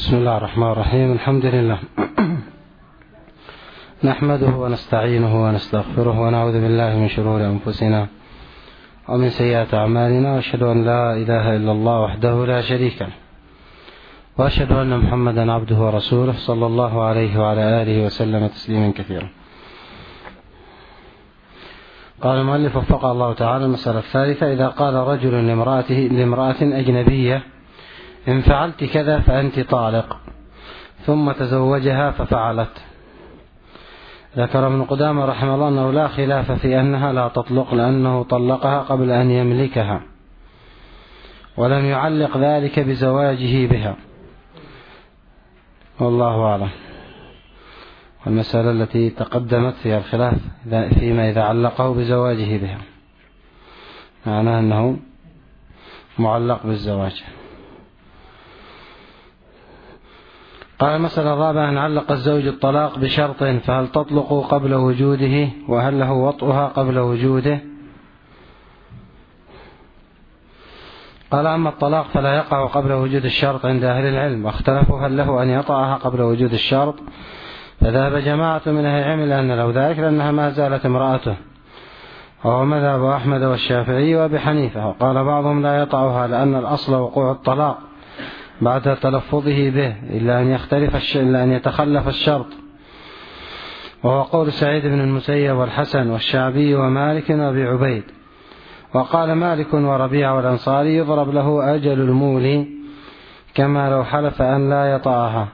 بسم الله الرحمن الرحيم. الحمد لله نحمده ونستعينه ونستغفره ونعوذ بالله من شرور أنفسنا ومن سيئات أعمالنا، وأشهد أن لا إله إلا الله وحده لا شريك له، وأشهد أن محمدا عبده ورسوله صلى الله عليه وعلى آله وسلم تسليما كثيرا. قال المؤلف وفقه الله تعالى: المسألة الثالثة: إذا قال رجل لامرأة أجنبية: إن فعلت كذا فأنت طالق، ثم تزوجها ففعلت. ذكر ابن قدامة رحمه الله أنه لا خلاف في أنها لا تطلق، لأنه طلقها قبل أن يملكها، ولم يعلق ذلك بزواجه بها، والله أعلم. المسألة التي تقدمت فيها الخلاف فيما إذا علقه بزواجه بها، معناه أنه معلق بالزواج. قال المسألة الرابعة: أن علق الزوج الطلاق بشرط، فهل تطلق قبل وجوده، وهل له وطئها قبل وجوده؟ قال: أما الطلاق فلا يقع قبل وجود الشرط عند أهل العلم، واختلفوا هل له أن يطأها قبل وجود الشرط، فذهب جماعة من أهل العلم لأن له ذلك، لأنها ما زالت امرأته، وهو مذهب أحمد والشافعي وأبي حنيفة. وقال بعضهم لا يطأها، لأن الأصل وقوع الطلاق بعد تلفظه به، إلا أن يتخلف الشرط، وهو قول سعيد بن المسيب والحسن والشعبي ومالك وأبي عبيد. وقال مالك وربيع والأنصاري: يضرب له أجل المولي، كما لو حلف أن لا يطأها.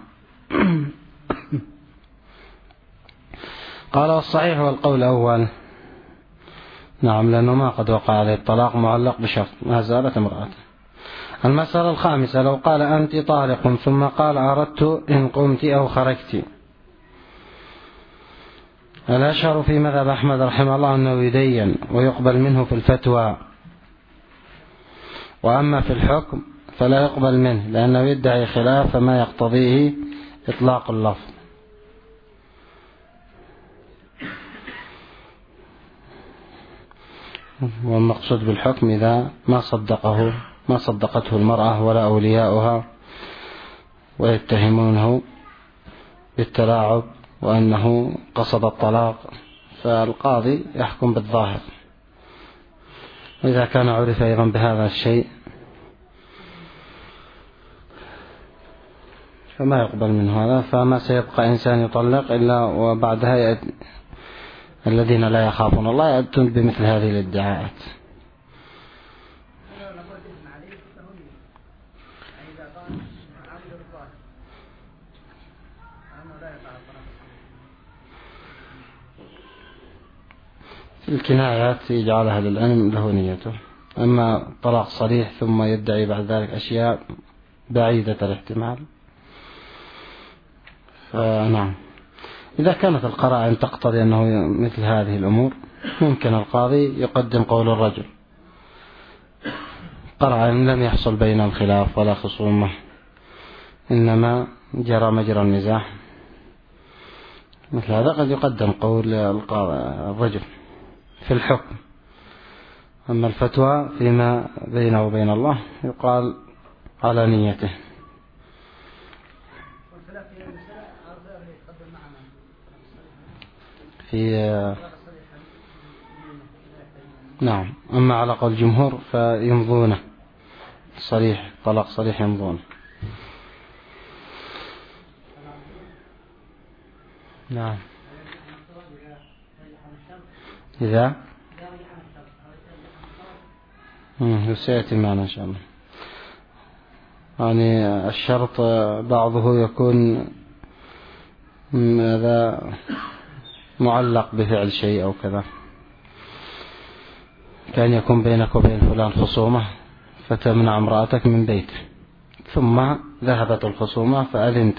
قال: والصحيح والقول الأول، نعم، لأنه ما قد وقع عليه الطلاق معلق بشرط، ما زالت امرأته. المسألة الخامسة: لو قال أنت طالق، ثم قال أردت إن قمت أو خرجت. الأشهر في مذهب أحمد رحمه الله أنه يدين ويقبل منه في الفتوى، وأما في الحكم فلا يقبل منه، لأنه يدعي خلاف ما يقتضيه إطلاق اللفظ. والمقصود بالحكم إذا ما صدقته المرأة ولا أولياؤها، ويتهمونه بالتلاعب وأنه قصد الطلاق، فالقاضي يحكم بالظاهر. وإذا كان عرف أيضا بهذا الشيء فما يقبل منه هذا، فما سيبقى إنسان يطلق إلا وبعدها الذين لا يخافون الله يأتون بمثل هذه الادعاءات. الكنايات يجعلها للعلم له نيته، أما طلاق صريح ثم يدعي بعد ذلك أشياء بعيدة الاحتمال، فنعم. إذا كانت القرائن تقتضي أنه مثل هذه الأمور، ممكن القاضي يقدم قول الرجل، قرائن لم يحصل بينهم خلاف ولا خصومة، إنما جرى مجرى النزاع، مثل هذا قد يقدم قول الرجل في الحكم. أما الفتوى فيما بينه وبين الله يقال على نيته. نعم. أما على قول الجمهور فيمضونه صريح، طلاق صريح يمضونه. نعم. إذا سيأتي معنا إن شاء الله. يعني الشرط بعضه يكون هذا معلق بفعل شيء أو كذا، كان يكون بينك وبين فلان خصومة فتمنع امرأتك من بيته، ثم ذهبت الخصومة فأذنت،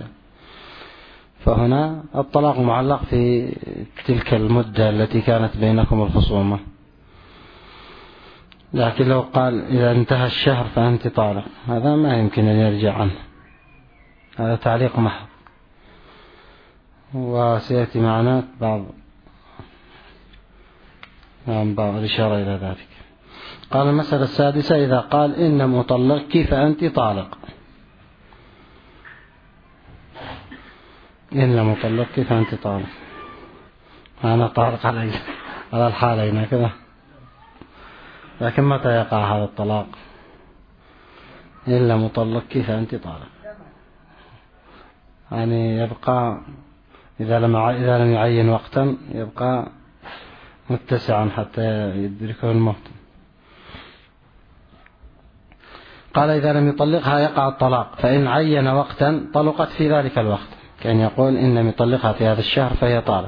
فهنا الطلاق معلق في تلك المدة التي كانت بينكم الخصومة. لكن لو قال إذا انتهى الشهر فأنت طالق، هذا ما يمكن أن يرجع عنه، هذا تعليق محض، وسيأتي معنا بعض الإشارة إلى ذلك. قال: المسألة السادسة: إذا قال إن مطلقك فأنت طالق. إن لم أطلقك فأنت طالق. أنا طارق على الحالين كذا. لكن متى يقع هذا الطلاق؟ إن لم أطلقك فأنت طالق، يعني يبقى إذا لم يعين وقتا يبقى متسعا حتى يدركه الموت. قال إذا لم يطلقها يقع الطلاق، فإن عين وقتا طلقت في ذلك الوقت، كان يقول إن لم يطلقها في هذا الشهر فهي طالق.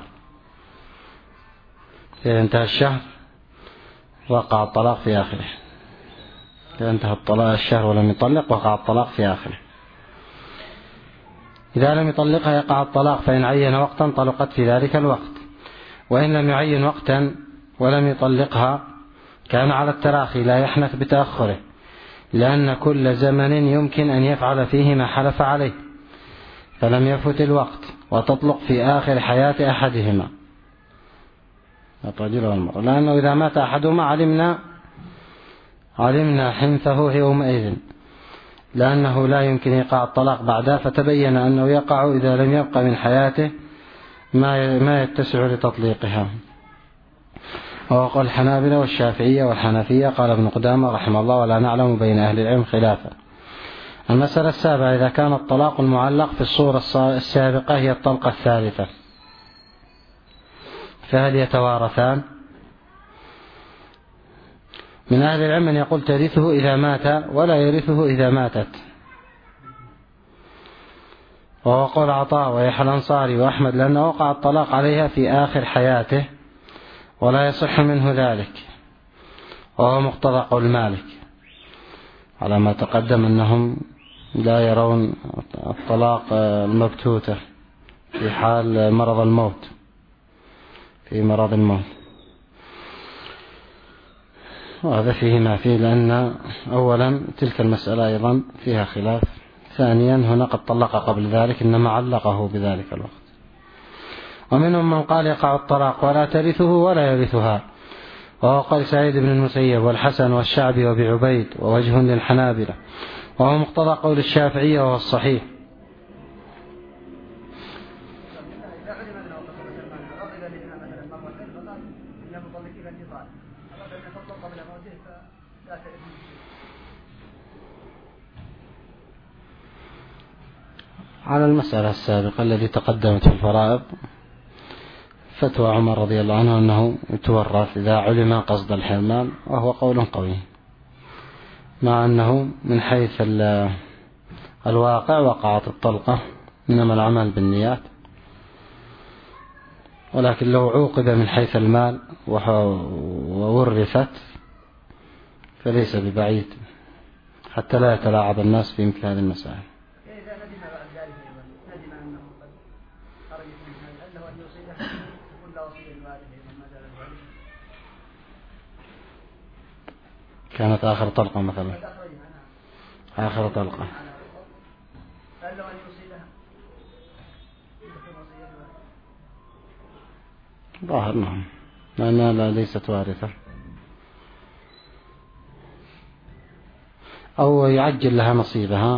إذا انتهى الشهر وقع الطلاق في آخره. إذا انتهى الطلاق الشهر ولم يطلق وقع الطلاق في آخره. إذا لم يطلقها يقع الطلاق، فإن عين وقتا طلقت في ذلك الوقت. وإن لم يعين وقتا ولم يطلقها كان على التراخي لا يحنث بتأخره، لأن كل زمن يمكن أن يفعل فيه ما حلف عليه، فلم يفت الوقت وتطلق في آخر حياة أحدهما، الرجل والمرأة، لأنه إذا مات أحدهما علمنا حنثه يومئذ، لأنه لا يمكن إيقاع الطلاق بعده، فتبين أنه يقع إذا لم يبقى من حياته ما يتسع لتطليقها. وقال الحنابلة والشافعية والحنفية. قال ابن قدامة رحمه الله: ولا نعلم بين أهل العلم خلافا. المسألة السابعة: إذا كان الطلاق المعلق في الصورة السابقة هي الطلقة الثالثة، فهل يتوارثان؟ من أهل العلم من يقول ترثه إذا مات ولا يرثه إذا ماتت، وهو قول عطاء ويحيى الأنصاري وأحمد، لأنه وقع الطلاق عليها في آخر حياته ولا يصح منه ذلك، وهو مقتضى قول مالك على ما تقدم أنهم لا يرون الطلاق المبتوتة في حال مرض الموت، في مرض الموت. وهذا فيه ما فيه، لأن أولا تلك المسألة أيضا فيها خلاف، ثانيا هنا قد طلق قبل ذلك إنما علقه بذلك الوقت. ومنهم من قال يقع الطلاق ولا ترثه ولا يرثها، وهو قال سعيد بن المسيب والحسن والشعبي وابي عبيد، ووجه للحنابلة، وهو مقتضى قول الشافعية وهو الصحيح. على المسألة السابقة التي تقدمت في الفرائض فتوى عمر رضي الله عنه أنه يتورث إذا علم قصد الحرمان، وهو قول قوي، مع أنه من حيث الواقع وقعت الطلقة، إنما العمل بالنيات، ولكن لو عوقب من حيث المال وورثت فليس ببعيد حتى لا يتلاعب الناس في مثل هذه المسائل. كانت آخر طلقة مثلا، آخر طلقة ظاهر نعم، لأنها ليست وارثة، أو يعجل لها نصيبها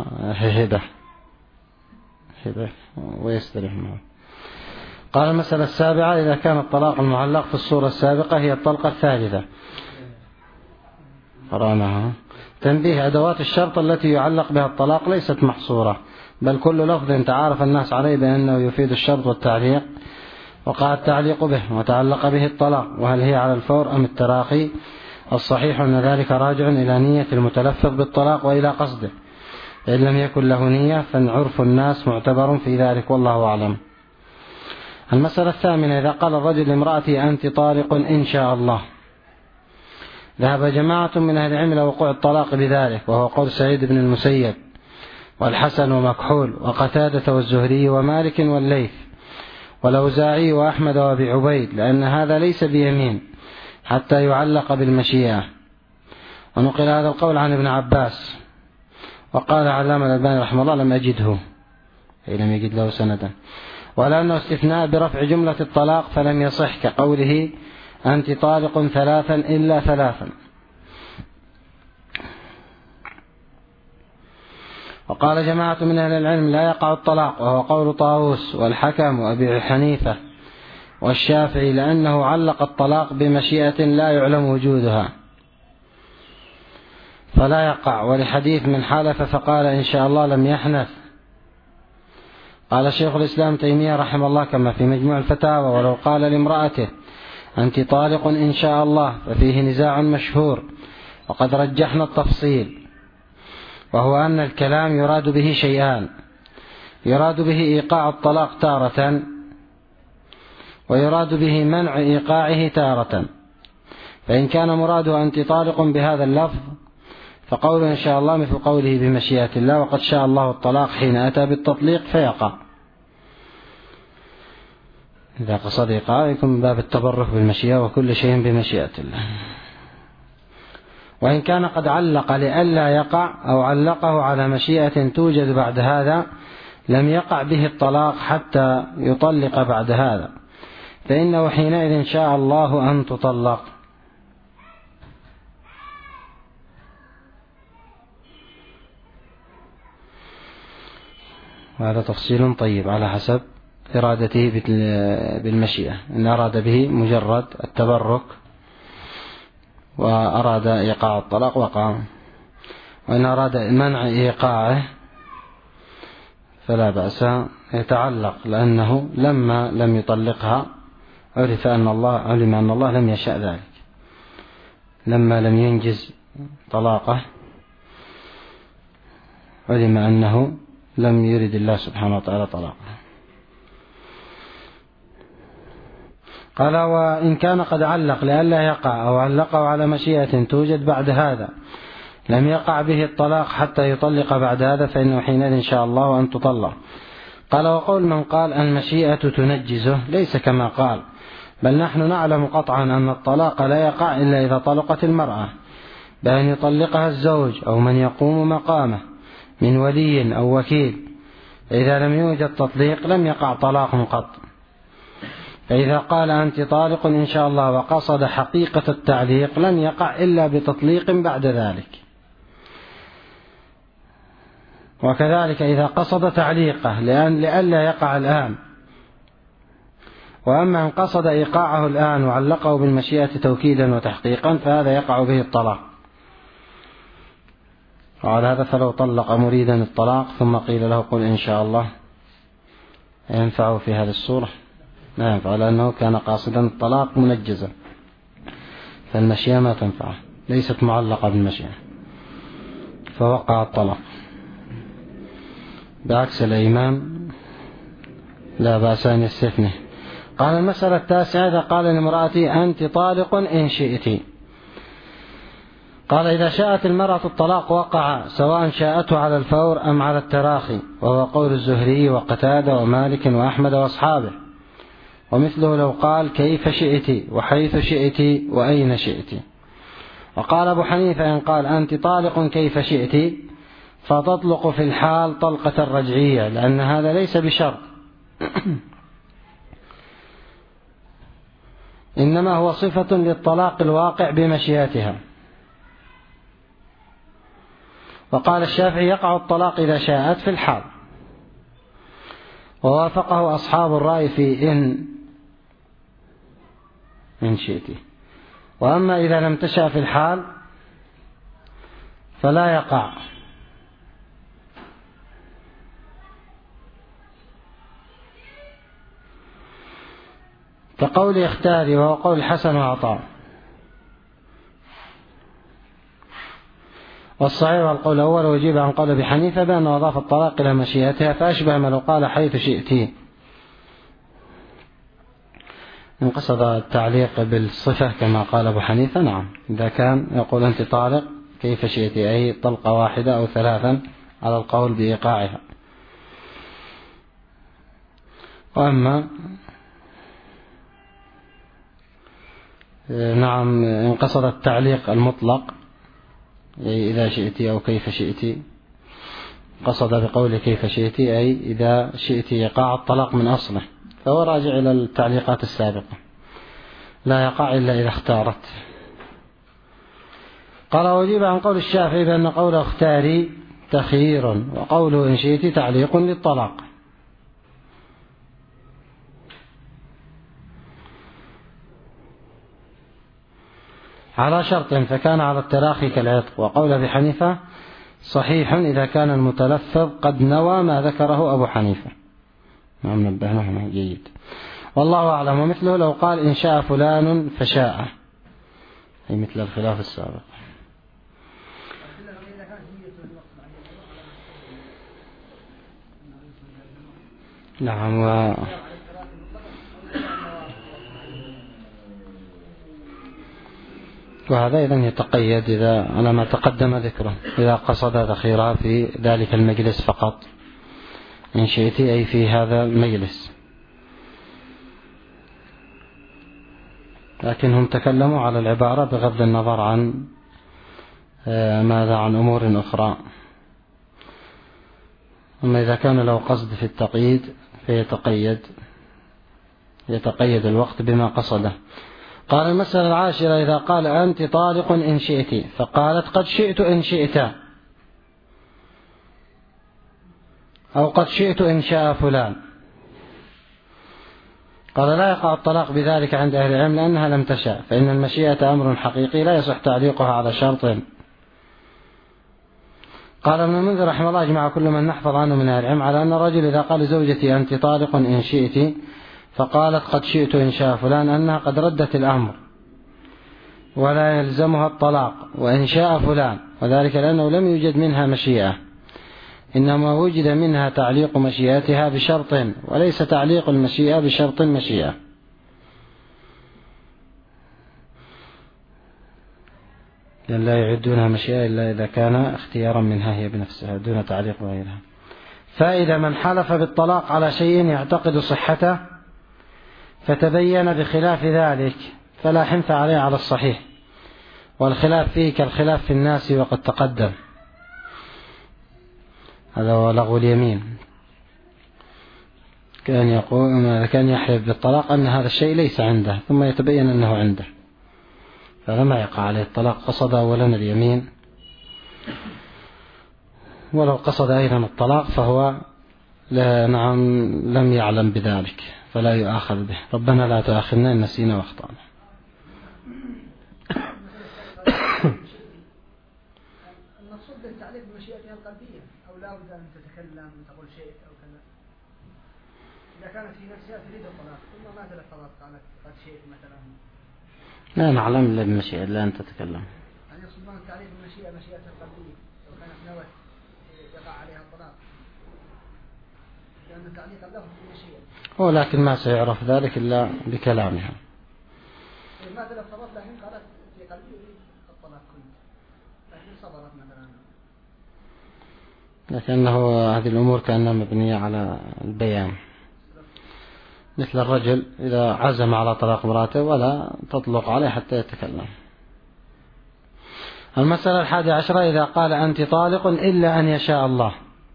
هبة ويستريح معه. قال المسألة السابعة: إذا كان الطلاق المعلق في الصورة السابقة هي الطلقة الثالثة. قرأناها. تنبيه: أدوات الشرط التي يعلق بها الطلاق ليست محصورة، بل كل لفظ تعارف الناس عليه بأنه يفيد الشرط والتعليق وقع التعليق به وتعلق به الطلاق، وهل هي على الفور أم التراخي؟ الصحيح أن ذلك راجع إلى نية المتلفظ بالطلاق وإلى قصده، فإن لم يكن له نية فعرف الناس معتبر في ذلك، والله أعلم. المسألة الثامنة: إذا قال الرجل لامرأته أنت طالق إن شاء الله، ذهب جماعة من أهل العلم إلى وقوع الطلاق بذلك، وهو قول سعيد بن المسيب والحسن ومكحول وقتادة والزهري ومالك والليث والأوزاعي وأحمد وأبي عبيد، لأن هذا ليس بيمين حتى يعلق بالمشيئة. ونقل هذا القول عن ابن عباس، وقال علامة الألباني رحمه الله لم أجده، أي لم يجد له سندا، ولأنه استثناء برفع جملة الطلاق فلم يصح، كقوله أنت طالق ثلاثا إلا ثلاثا. وقال جماعة من أهل العلم لا يقع الطلاق، وهو قول طاووس والحكم وأبي حنيفة والشافعي، لأنه علق الطلاق بمشيئة لا يعلم وجودها فلا يقع، ولحديث من حلف فقال إن شاء الله لم يحنث. قال شيخ الإسلام تيمية رحمه الله كما في مجموع الفتاوى: ولو قال لامرأته أنت طالق إن شاء الله ففيه نزاع مشهور، وقد رجحنا التفصيل، وهو أن الكلام يراد به شيئان: يراد به إيقاع الطلاق تارة، ويراد به منع إيقاعه تارة. فإن كان مراده أنت طالق بهذا اللفظ فقول إن شاء الله مثل قوله بمشيئة الله، وقد شاء الله الطلاق حين أتى بالتطليق فيقع. إذا قصد إيقاع يكون من باب التبرك بالمشيئة، وكل شيء بمشيئة الله. وإن كان قد علق لئلا يقع أو علقه على مشيئة توجد بعد هذا لم يقع به الطلاق حتى يطلق بعد هذا، فإنه حينئذ شاء الله أن تطلق. وهذا تفصيل طيب على حسب إرادته بالمشيئة. إن أراد به مجرد التبرك وأراد إيقاع الطلاق وقع، وإن أراد منع إيقاعه فلا بأس يتعلق، لأنه لما لم يطلقها علم أن الله لم يشاء ذلك، لما لم ينجز طلاقه علم أنه لم يرد الله سبحانه وتعالى طلاقه. قال وإن كان قد علق لئلا يقع أو علقه على مشيئة توجد بعد هذا لم يقع به الطلاق حتى يطلق بعد هذا، فإنه حينئذ إن شاء الله أن تطلق. قال وقول من قال المشيئة تنجزه ليس كما قال، بل نحن نعلم قطعا أن الطلاق لا يقع إلا إذا طلقت المرأة بأن يطلقها الزوج أو من يقوم مقامه من ولي أو وكيل، فإذا لم يوجد تطليق لم يقع طلاق قط. فإذا قال أنت طالق إن شاء الله وقصد حقيقة التعليق لم يقع إلا بتطليق بعد ذلك. وكذلك إذا قصد تعليقه لئلا يقع الآن، وأما إن قصد إيقاعه الآن وعلقه بالمشيئة توكيدا وتحقيقا فهذا يقع به الطلاق. وعلى هذا فلو طلق مريدا الطلاق ثم قيل له قل إن شاء الله ينفعه في هذه الصورة؟ لا ينفع، لأنه كان قاصدا الطلاق منجزا، فالمشيئة ما تنفعه، ليست معلقة بالمشيئة فوقع الطلاق، بعكس الإيمان لا بأس أن يستثني. قال المسألة التاسعة: إذا قال لامرأتي أنت طالق إن شئت. قال إذا شاءت المرأة الطلاق وقع، سواء شاءته على الفور أم على التراخي، وهو قول الزهري وقتادة ومالك وأحمد وأصحابه. ومثله لو قال كيف شئت وحيث شئت وأين شئت. وقال أبو حنيفة إن قال أنت طالق كيف شئت فتطلق في الحال طلقة الرجعية، لأن هذا ليس بشرط، إنما هو صفة للطلاق الواقع بمشيئتها. وقال الشافعي يقع الطلاق إذا شاءت في الحال، ووافقه أصحاب الرأي في إن شئت. وأما إذا لم تشاء في الحال فلا يقع. كقول اختاري، وهو قول الحسن وعطاء. والصحيح والقول الأول ويجيب عن قول أبي حنيفة بأنه أضاف الطلاق إلى مشيئتها، فأشبه ما لو قال حيث شئت. إن قصد التعليق بالصفة كما قال أبو حنيفة نعم، إذا كان يقول أنت طالق كيف شئت أي طلقة واحدة أو ثلاثا على القول بإيقاعها. وأما نعم إن قصد التعليق المطلق إذا شئت أو كيف شئت، قصد بقول كيف شئت أي إذا شئت يقع الطلاق من أصله، فهو راجع إلى التعليقات السابقة، لا يقع إلا إذا اختارت. قال وجيب عن قول الشافعي بأن قول اختاري تخيير، وقوله إن شئت تعليق للطلاق. على شرط فكان على التراخي كالعتق. وقول أبي حنيفة صحيح إذا كان المتلفظ قد نوى ما ذكره أبو حنيفة. نعم نبهنا هنا جيد. والله أعلم. ومثله لو قال إن شاء فلان فشاء، أي مثل الخلاف السابق. نعم. وهذا إذن يتقيد إذا على ما تقدم ذكره، إذا قصد تخيرها في ذلك المجلس فقط، إن شئت أي في هذا المجلس. لكنهم تكلموا على العبارة بغض النظر عن ماذا عن أمور أخرى. أما إذا كان له قصد في التقييد يتقيد الوقت بما قصده. قال المسألة العاشرة إذا قال أنت طالق إن شئت، فقالت قد شئت إن شئت، أو قد شئت إن شاء فلان، قال لا يقع الطلاق بذلك عند أهل العلم لأنها لم تشاء، فإن المشيئة أمر حقيقي لا يصح تعليقها على شرط. قال ابن المنذر رحمه الله أجمع كل من نحفظ عنه من أهل العلم على أن الرجل إذا قال زوجتي أنت طالق إن شئت فقالت قد شئت إن شاء فلان أنها قد ردت الأمر ولا يلزمها الطلاق وإن شاء فلان، وذلك لأنه لم يوجد منها مشيئة، إنما وجد منها تعليق مشيئتها بشرط، وليس تعليق المشيئة بشرط مشيئة. لأن لا يعدونها مشيئة إلا إذا كان اختيارا منها هي بنفسها دون تعليق غيرها. فإذا من حلف بالطلاق على شيء يعتقد صحته فتبين بخلاف ذلك فلا حنث عليه على الصحيح، والخلاف فيه كالخلاف في الناس وقد تقدم. هذا هو لغو اليمين. كان يحلف بالطلاق أن هذا الشيء ليس عنده ثم يتبين أنه عنده، فلما يقع عليه الطلاق قصد أولا اليمين، ولو قصد أيضا الطلاق فهو لم يعلم بذلك فلا يؤاخذ به. ربنا لا تؤاخذنا إن نسينا واخطأنا. المقصود بالتعليق بمشيئتها القلبية، أو لا بد أن تتكلم وتقول شيء أو كذا. إذا كانت في نفسها تريد الطلاق ثم ما تلفظت قالت قد شئت مثلا، لا نعلم إلا بمشيئة لا أن تتكلم. يعني يقصدون التعليق بمشيئتها القلبية لو كانت نوت يقع عليها الطلاق، لأن التعليق له بمشيئة، ولكن ما سيعرف ذلك إلا بكلامها. ما تلفظت لكن قالت في قلبي الطلاق كله، لكن صبرت مثلا. لكنه هذه الأمور كأنها مبنية على البيان، مثل الرجل إذا عزم على طلاق امرأته ولا تطلق عليه حتى يتكلم. المسألة 11 إذا قال أنت طالق إلا أن يشاء الله.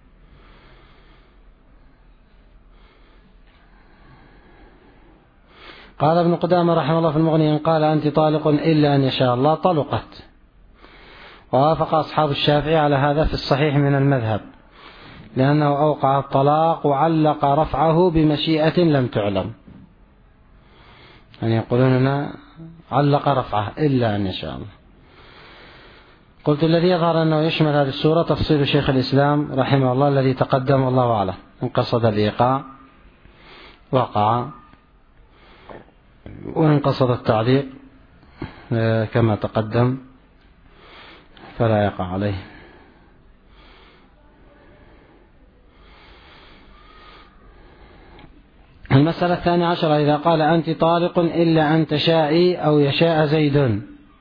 قال ابن قدامة رحمه الله في المغني إن قال أنت طالق إلا أن يشاء الله طلقت. ووافق أصحاب الشافعي على هذا في الصحيح من المذهب، لأنه أوقع الطلاق وعلق رفعه بمشيئة لم تعلم، يعني يقولون أنه علق رفعه إلا أن يشاء الله. قلت الذي يظهر أنه يشمل هذه السورة تفصيل شيخ الإسلام رحمه الله الذي تقدم والله أعلم، إن قصد الإيقاع وقع، وإن قصد التعليق كما تقدم فلا يقع عليه. المسألة 12 إذا قال أنت طالق إلا أن تشائي أو يشاء زيد.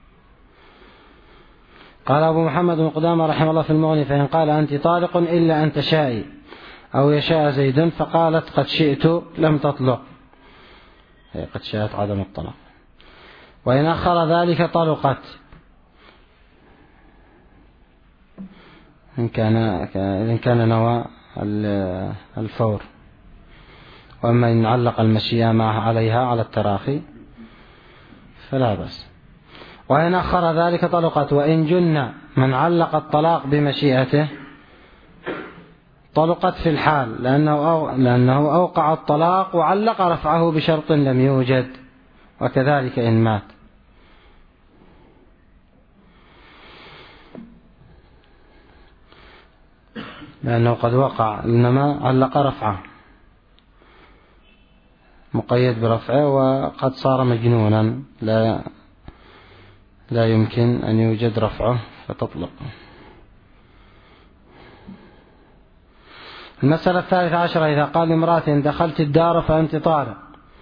قال أبو محمد بن قدامة رحمه الله في المغني فإن قال أنت طالق إلا أن تشائي أو يشاء زيد فقالت قد شئت لم تطلق، قد شاءت عدم الطلاق. وإن أخر ذلك طلقت إن كان نوى الفور. وأما إن علق المشيئة معها عليها على التراخي فلا بأس. وإن أخر ذلك طلقت. وإن جن من علق الطلاق بمشيئته طلقت في الحال لأنه أوقع الطلاق وعلق رفعه بشرط لم يوجد، وكذلك إن مات. لأنه قد وقع، إنما علق رفعه مقيد برفعه، وقد صار مجنونا لا يمكن أن يوجد رفعه فتطلق. المسألة 13 إذا قال لامرأة دخلت الدار فأنت طالق،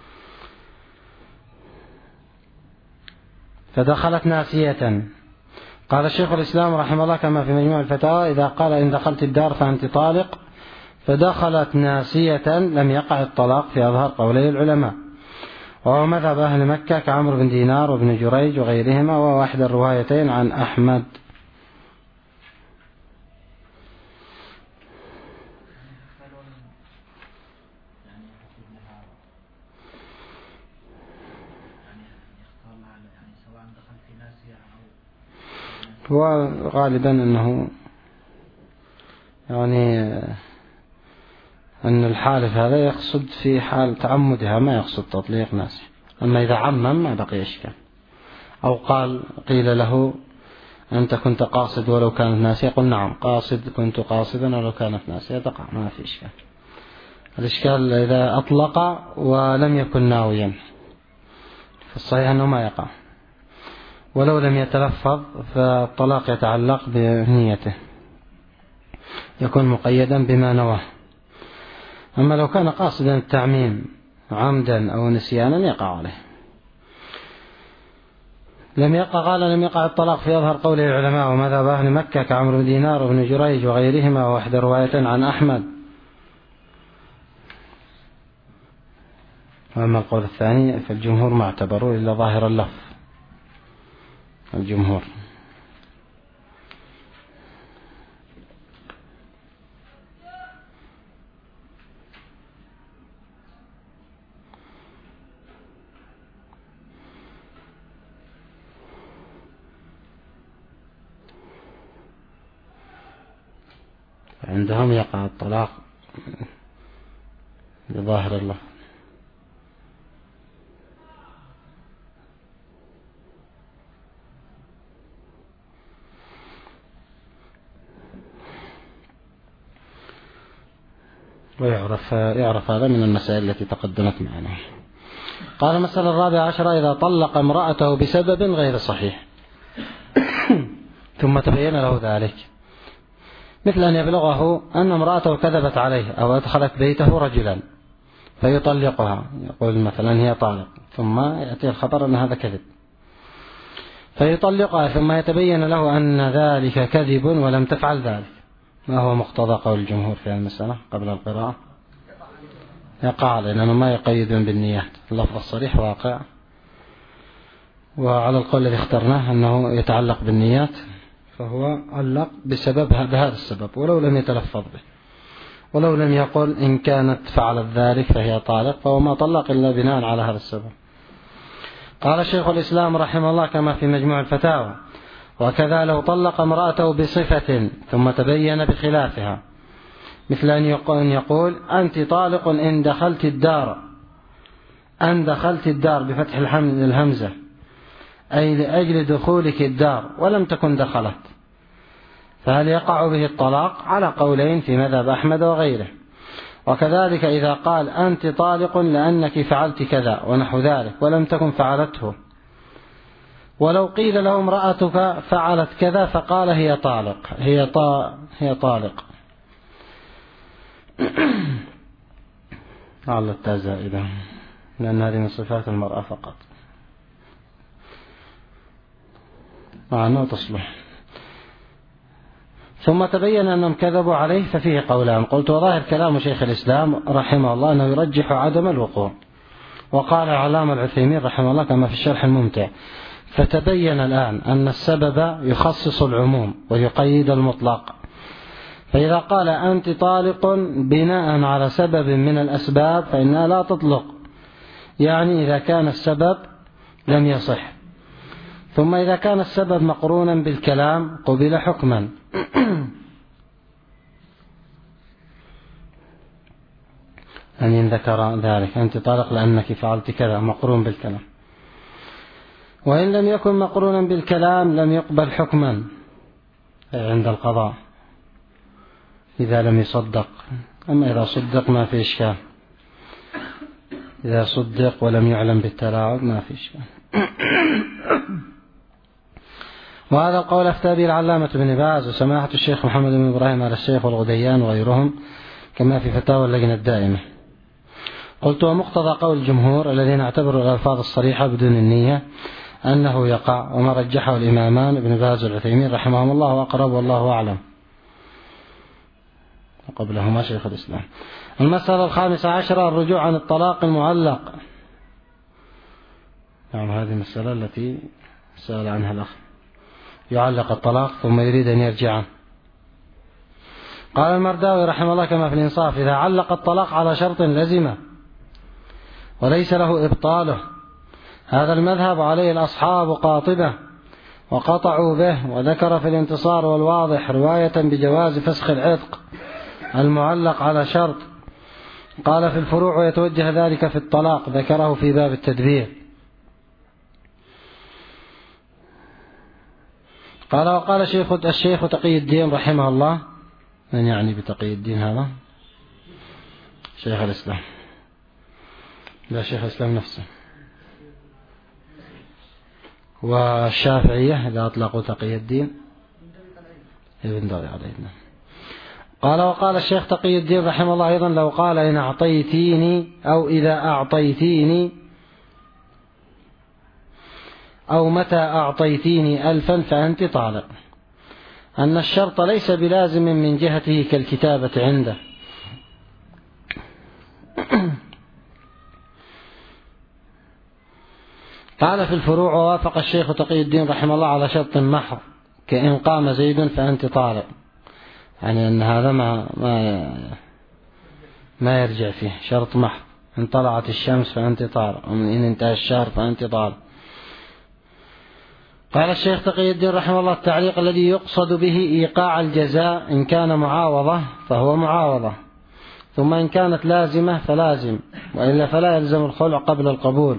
فدخلت ناسية، قال الشيخ الإسلام رحمه الله كما في مجموع الفتاوى إذا قال إن دخلت الدار فأنت طالق فدخلت ناسية لم يقع الطلاق في أظهر قولي العلماء، وهو مذهب أهل مكة كعمرو بن دينار وابن جريج وغيرهما، وهو إحدى الروايتين عن أحمد. وغالبا أنه أن الحالف هذا يقصد في حال تعمدها، ما يقصد تطليق ناسي. أما إذا عمم ما بقي إشكال، أو قيل له أنت كنت قاصد ولو كانت ناسية، قل نعم كنت قاصدا ولو كانت ناسية، تقع ما في إشكال. الإشكال إذا أطلق ولم يكن ناويا، فالصحيح أنه ما يقع، ولو لم يتلفظ فالطلاق يتعلق بنيته، يكون مقيدا بما نواه. أما لو كان قاصدا التعميم عمدا أو نسيانا يقع عليه. لم يقع الطلاق في أظهر قول العلماء ومذهب أهل مكة كعمرو بن دينار وابن جريج وغيرهما، وإحدى رواية عن أحمد. وأما القول الثاني فالجمهور ما اعتبروا إلا ظاهر اللفظ، الجمهور. عندهم يقع الطلاق بظاهر اللفظ. ويعرف هذا من المسائل التي تقدمت معنا. قال المسألة 14 إذا طلق امرأته بسبب غير صحيح ثم تبين له ذلك، مثل أن يبلغه أن امرأته كذبت عليه أو أدخلت بيته رجلا فيطلقها، يقول مثلا هي طالق، ثم يأتي الخبر أن هذا كذب فيطلقها، ثم يتبين له أن ذلك كذب ولم تفعل ذلك. ما هو مقتضى قول الجمهور في المسألة قبل القراءة؟ يقع، لأنه ما يقيدون بالنيات، اللفظ الصريح واقع، وعلى القول الذي اخترناه أنه يتعلق بالنيات، فهو علق بهذا السبب ولو لم يتلفظ به، ولو لم يقل إن كانت فعلت ذلك فهي طالق، فهو ما طلق إلا بناء على هذا السبب. قال الشيخ الإسلام رحمه الله كما في مجموع الفتاوى وكذا لو طلق امرأته بصفة ثم تبين بخلافها، مثل أن يقول أنت طالق إن دخلت الدار، أن دخلت الدار بفتح الهمزة أي لأجل دخولك الدار ولم تكن دخلت، فهل يقع به الطلاق؟ على قولين في مذهب أحمد وغيره. وكذلك إذا قال أنت طالق لأنك فعلت كذا ونحو ذلك ولم تكن فعلته، ولو قيل له امرأتك فعلت كذا فقال هي طالق هي طالق على التاء زائدة، لأن هذه من صفات المرأة فقط مع أنه تصلح. ثم تبين أنهم كذبوا عليه ففيه قولان. قلت وظاهر كلام شيخ الإسلام رحمه الله أنه يرجح عدم الوقوع. وقال العلامة العثيمين رحمه الله كما في الشرح الممتع فتبين الآن أن السبب يخصص العموم ويقيد المطلق، فإذا قال أنت طالق بناء على سبب من الأسباب فإنها لا تطلق، يعني إذا كان السبب لم يصح. ثم إذا كان السبب مقرونا بالكلام قبل حكما. أن إن ذكر ذلك أنت طالق لأنك فعلت كذا مقرون بالكلام. وإن لم يكن مقرونا بالكلام لم يقبل حكما عند القضاء إذا لم يصدق. أما إذا صدق ما في إشكال، إذا صدق ولم يعلم بالتلاعب ما في إشكال. وهذا القول أفتى به العلامة بن باز وسماحة الشيخ محمد بن إبراهيم على الشيخ والغديان وغيرهم كما في فتاوى اللجنة الدائمة. قلت ومقتضى قول الجمهور الذين اعتبروا الألفاظ الصريحة بدون النية أنه يقع، وما رجحه الإمامان ابن باز والعثيمين رحمهم الله أقرب والله أعلم، وقبلهما شيخ الإسلام. المسألة 15 الرجوع عن الطلاق المعلق. نعم هذه المسألة التي سأل عنها الأخ، يعلق الطلاق ثم يريد أن يرجع عنه. قال المرداوي رحمه الله كما في الإنصاف إذا علق الطلاق على شرط لزمه وليس له إبطاله، هذا المذهب عليه الأصحاب قاطبة وقطعوا به، وذكر في الانتصار والواضح رواية بجواز فسخ العتق المعلق على شرط. قال في الفروع ويتوجه ذلك في الطلاق، ذكره في باب التدبير. قال وقال الشيخ تقي الدين رحمه الله، من يعني بتقي الدين هذا؟ شيخ الإسلام، لا شيخ الإسلام نفسه. والشافعية إذا أطلقوا تقي الدين ابن داري علينا. قال وقال الشيخ تقي الدين رحمه الله أيضا لو قال إن أعطيتيني أو إذا أعطيتيني أو متى أعطيتيني 1000 فأنت طالق، أن الشرط ليس بلازم من جهته كالكتابة عنده. قال في الفروع ووافق الشيخ تقي الدين رحمه الله على شرط محض كإن قام زيد فأنت طالق، يعني أن هذا ما يرجع فيه، شرط محض. إن طلعت الشمس فأنت طالق، وإن انتهى الشهر فأنت طالق. قال الشيخ تقي الدين رحمه الله التعليق الذي يقصد به إيقاع الجزاء إن كان معاوضة فهو معاوضة، ثم إن كانت لازمة فلازم، وإلا فلا يلزم الخلع قبل القبول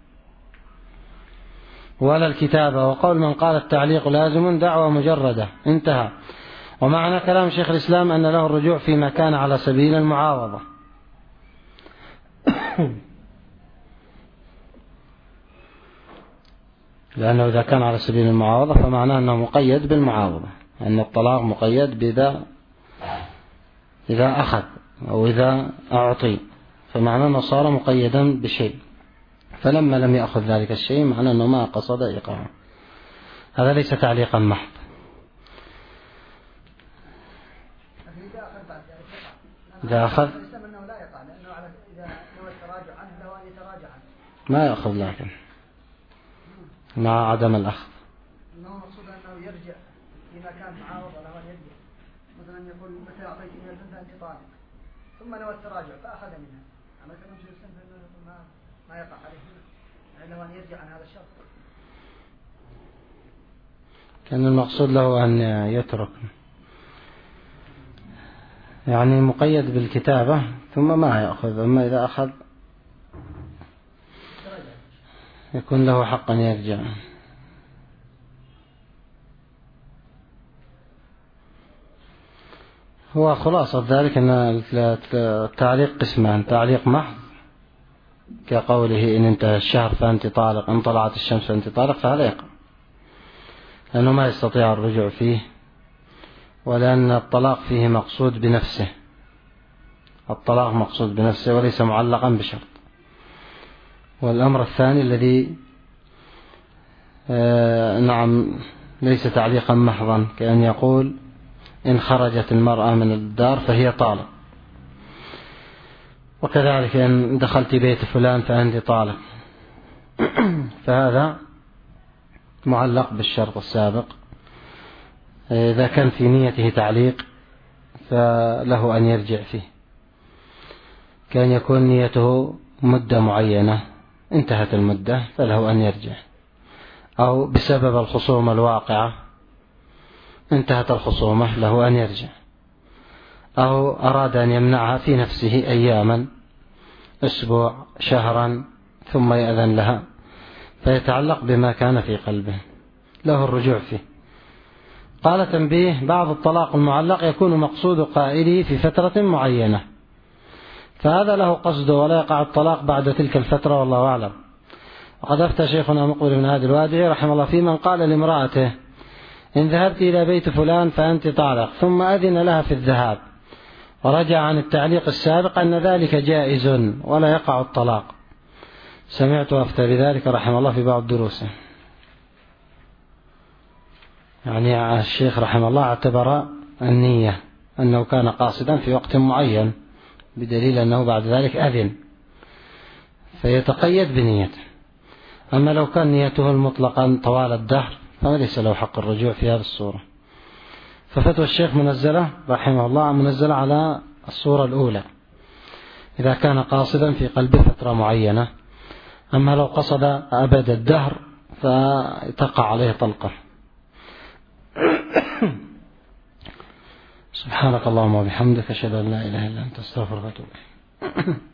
ولا الكتابة. وقول من قال التعليق لازم دعوة مجردة، انتهى. ومعنى كلام شيخ الإسلام أن له الرجوع فيما كان على سبيل المعاوضة. لأنه إذا كان على سبيل المعاوضة فمعناه أنه مقيد بالمعاوضة، أن الطلاق مقيد إذا أخذ أو إذا أعطي، فمعناه أنه صار مقيدا بشيء، فلما لم يأخذ ذلك الشيء معناه أنه ما قصد إيقاعه. هذا ليس تعليقا محض. إذا أخذ ما يأخذ، لكن مع عدم الأخذ. إنه مقصود أنه يرجع فيما كان معاوض له أن يرجع، مثلا يقول متى أعطيتني 1000 فأنت طالق، ثم نوى التراجع فأخذ منها، أما كان يمشي السنة فإنه ما يقع عليه له أن يرجع عن هذا الشرط. كان المقصود له أن يترك، يعني مقيد بالكتابة ثم ما يأخذ، أما إذا أخذ يكون له حق أن يرجع. هو خلاصة ذلك أن التعليق قسمان: تعليق محض كقوله إن انتهى الشهر فأنت طالق، إن طلعت الشمس فأنت طالق، فهذا يقع لأنه ما يستطيع الرجوع فيه، ولأن الطلاق فيه مقصود بنفسه، الطلاق مقصود بنفسه وليس معلقا بشرط. والأمر الثاني الذي نعم ليس تعليقا محضا، كأن يقول إن خرجت المرأة من الدار فهي طالق، وكذلك إن دخلت بيت فلان فأنت طالق، فهذا معلق بالشرط السابق. إذا كان في نيته تعليق فله أن يرجع فيه، كان يكون نيته مدة معينة انتهت المدة فله أن يرجع، أو بسبب الخصومة الواقعة انتهت الخصومة له أن يرجع، أو أراد أن يمنعها في نفسه أياما أسبوع شهرا ثم يأذن لها، فيتعلق بما كان في قلبه له الرجوع فيه. قال تنبيه: بعض الطلاق المعلق يكون مقصود قائله في فترة معينة، فهذا له قصده ولا يقع الطلاق بعد تلك الفترة، والله أعلم. وقد أفتى شيخنا مقبل بن هادي الوادعي رحمه الله في من قال لامرأته: إن ذهبت إلى بيت فلان فأنت طالق، ثم أذن لها في الذهاب، ورجع عن التعليق السابق أن ذلك جائز ولا يقع الطلاق. سمعت أفتى بذلك رحمه الله في بعض دروسه. يعني الشيخ رحمه الله اعتبر النية أنه كان قاصدا في وقت معين، بدليل أنه بعد ذلك أذن، فيتقيد بنيته. أما لو كان نيته المطلقا طوال الدهر فليس له حق الرجوع في هذه الصورة. ففتوى الشيخ منزلة رحمه الله منزلة على الصورة الأولى إذا كان قاصدا في قلبه فترة معينة. أما لو قصد أبد الدهر فتقع عليه طلقة. سبحانك اللهم وبحمدك أشهد أن لا إله إلا أنت أستغفرك وأتوب إليك.